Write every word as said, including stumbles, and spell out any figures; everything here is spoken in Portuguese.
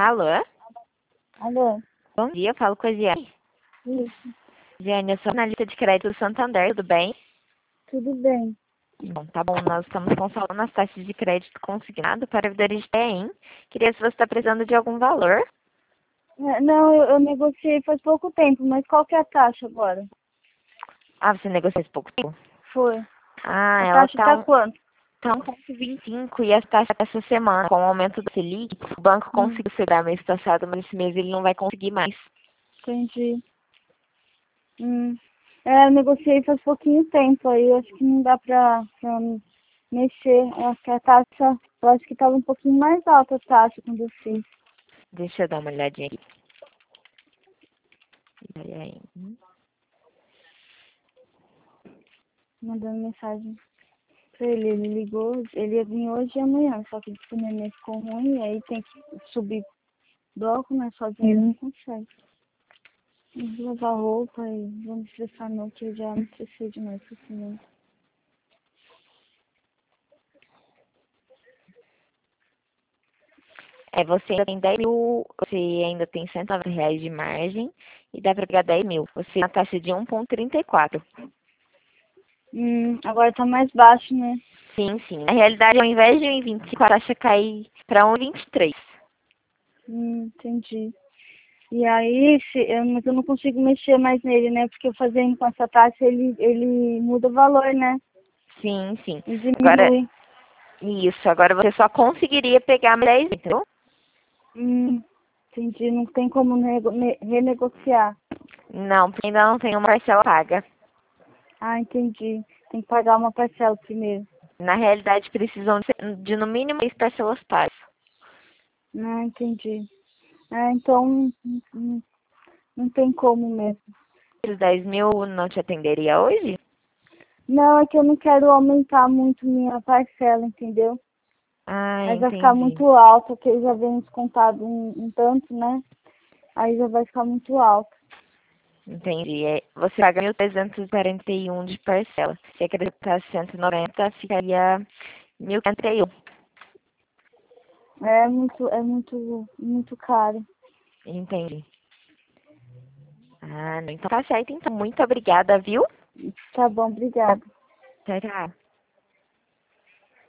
Alô? Alô? Bom dia, eu falo com a Giane. Isso, Giane, eu sou analista de crédito do Santander, tudo bem? tudo bem. Bom, tá bom, nós estamos consultando as taxas de crédito consignado para a vida de T E M. Queria se você está precisando de algum valor. É, Não, eu, eu negociei faz pouco tempo, mas qual que é a taxa agora? Ah, você negociou há pouco tempo? Foi. Ah, A ela taxa tá tá um, quanto? tá um ponto vinte e cinco e as taxas essa semana, com o aumento do Selic, o banco Hum, conseguiu segurar mês passado, mas esse mês ele não vai conseguir mais. entendi. Hum. É, eu negociei faz pouquinho tempo, aí eu acho que não dá pra, pra mexer. Eu acho que a taxa, eu acho que tava um pouquinho mais alta a taxa quando eu fiz. Deixa eu dar uma olhadinha aqui. Olha aí. Mandando mensagem pra ele. Ele ligou, ele ia vir hoje e amanhã, só que o neném ficou ruim, e aí tem que subir bloco, né? Sozinho ele não consegue. Vamos lavar roupa e vamos estressar não, que eu já me estressei demais com esse menino. É, você ainda tem dez mil, você ainda tem cento e noventa reais de margem e dá para pegar dez mil. Você tem a taxa de um vírgula trinta e quatro. Hum, agora tá mais baixo, né? Sim, sim. Na realidade, ao invés de um vírgula vinte e cinco, a taxa cai para um vírgula vinte e três. Hum, entendi. E aí, se, eu, mas eu não consigo mexer mais nele, né? Porque eu fazendo com essa taxa, ele, ele muda o valor, né? Sim, sim. E Agora, diminui. isso. Agora você só conseguiria pegar dez mil, entendeu? Hum, entendi. Não tem como nego, ne, renegociar. Não, porque ainda não tem uma parcela paga. Ah, entendi. Tem que pagar uma parcela primeiro. Na realidade, precisam de, de no mínimo seis parcelas pagas. Ah, entendi. Ah, então não, não não tem como mesmo. Os dez mil não te atenderia hoje? Não, é que eu não quero aumentar muito minha parcela, entendeu? Ah, Aí vai ficar entendi. muito alto, porque já vem descontado um, um tanto, né? Aí já vai ficar muito alto. Entendi. É, você paga mil trezentos e quarenta e um de parcela. Se acrescentar cento e noventa, ficaria mil e quarenta e um. É muito, é muito, muito caro. Entendi. Ah, não. Então tá certo. Então, muito obrigada, viu? Tá bom, obrigada. Tchau, tchau.